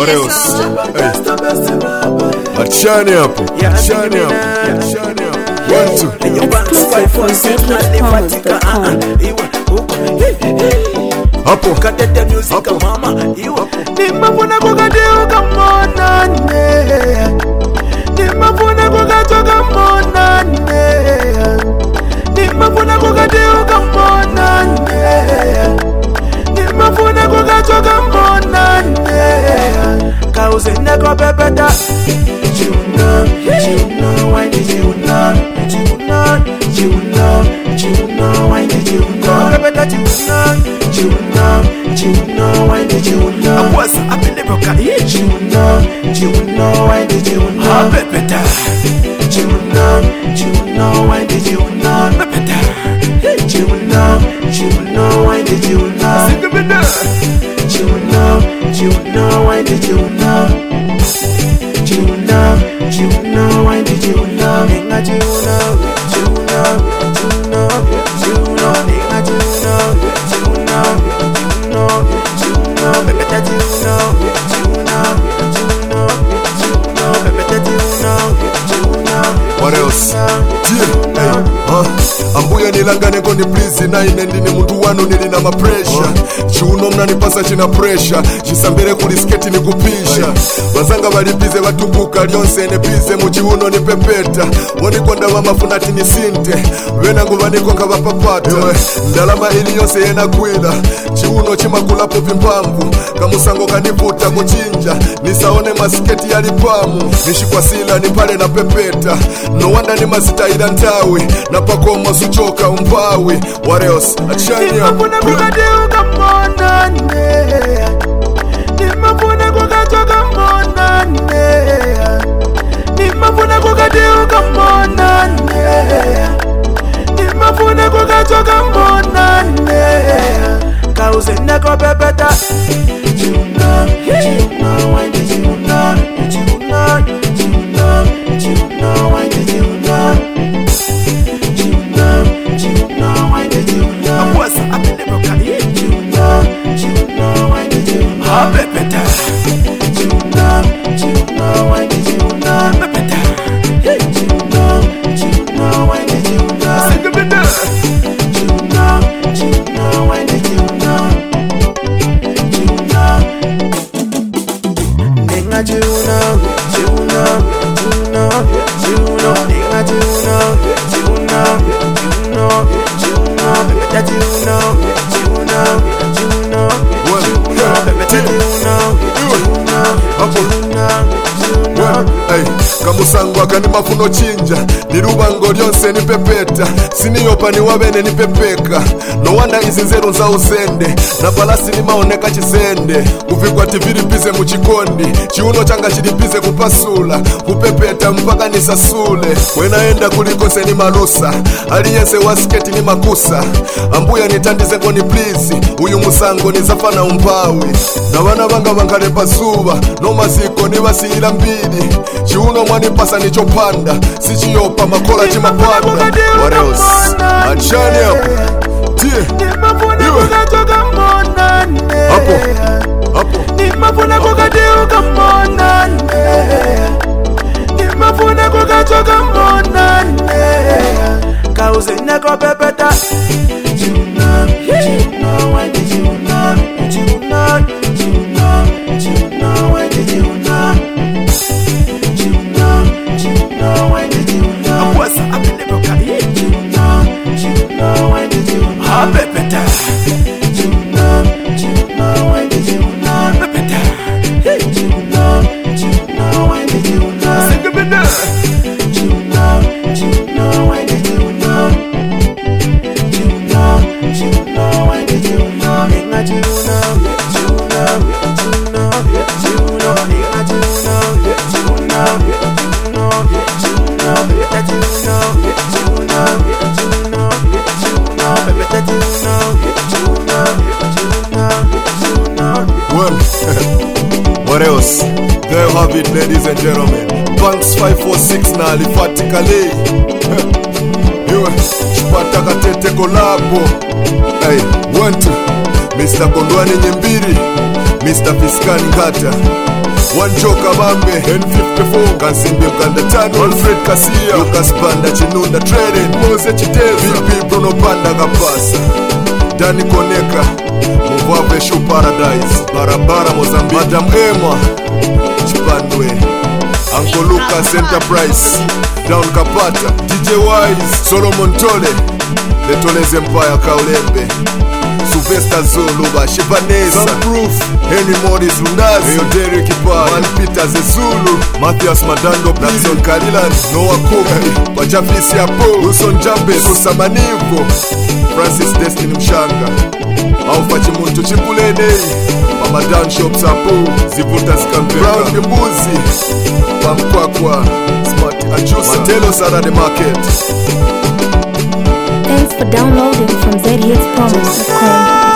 What else? Achani hapo. Achani hapo. Achani hapo. 1 2 hapo katete music mama iwa nimafuna kukadeuka monane nimafuna kukatoka monane nimafuna kukadeuka monane nimafuna kukatoka monane kauzene kwa pepeta Juna, why did you not? Juna, why did you not? Pepeta Juna, why did you not? I was up in the broker. Juna, why did you not? Pepeta Juna, why did you not? Pepeta Juna, why did you not? Sing it now. Juna, why did you not? Juna, why did you not? Nigga Juna, nigga Juna, Pepeta Juna, Pepeta Juna. What else? Ambuya nilangane kondi please na inendi ni mtu wanu nilina mapresha Chiuno mnanipasa china presha Chisambere kulisketi ni kupisha Bazanga walipize watubuka Lyonse nepize muchiuno ni pepeta Wonikonda wamafunati ni sinte Wenangu wanikonga wapapata Ndalama ili yonse yena kwila Chiuno chimakulapo vimpambu Kamusango kanivuta kuchinja Nisaone masketi ya lipamu Nishikwa sila nipale na pepeta No wanda ni masita ila ntawi Napakoma suchoka umpawi What else? Achani hapo nimafuna kukadeuka monane nimafuna kukatoka monane nimafuna kukadeuka monane nimafuna kukatoka monane kauzene kwa pepeta Juna, why did you not? Juna, why did you not? Juna, why did you not? I was up in the broker. Juna, why did you not? Pepeta Juna, why did you not? Pepeta Juna, why did you not? Sing it now. Juna, why did you not? Nigga Juna, nigga Juna, Pepeta Juna, Pepeta Juna. Kamusangwa kani mafuno chinja Nirubango lyonse ni pepeta Siniyopa ni wabene ni pepeka No wanda izi nzeru za usende Na palasi ni maoneka chisende Kufikwa tiviripize muchikondi Chiuno changa chilipize kupasula Kupepeta mpaka nisasule Wenaenda kulikose ni malusa Aliyense wasketi ni makusa Ambuya nitandize ngoni please Uyu musango nizafana umpawi Na wana banga bangarepa zuba No maziko ni wasiila mbili Chiuno mwanipasa nichopanda Sichiyopa makola chimapanda What else? Achani hapo Tie Iwe Hapo Hapo nimafuna kukadeuka monane nimafuna kukatoka monane kauzene kwa pepeta Juna, why did you not? Juna, why did you not? Juna, why did you not? I was up in the broker. Juna, why did you not? Pepeta Juna, why did you not? Pepeta Juna, why did you not? Sing it now. Juna, why did you not? Juna, why did you not? Nigga Juna, nigga Juna, Well, what else? There you have it, ladies and gentlemen. Banks 546 na alifatikali chipata katete kolabo. Hey, 1 2 Mr. Kondwani Nyembiri, Mr. Fiskani Ngata. Wanjoka Mambe N54 Kansimbi Mkandatano Alfred Kasia Lucas Banda Chinunda Trading Mose Chiteza VP Bruno Panda Kapasa Dani Koneka Muvave Shoe Paradise Barabara Mozambique Madam Emma Chipandwe Uncle Lucas Enterprise Down Kapata DJ Wise Solomon Tole The Toles Empire Kaulembe Sylvester Zulu Bashivanesa Sunproof Henry Morris Lundazi Eyo Derek Ipaya Man Peter Zezulu Matthias Madando Blackson Kalilan Noah Koki Pachafisi Apo Wilson Jambe Susa Manivo Francis Destiny Mshanga Aufachi Muntu Chikulene Pamadan Shops Apo Zivuta Skamveka Brown Mbuzi Pamkwakwa Smart Achusa Matelo Sarade Market. Thanks for downloading from zhitspromise.com.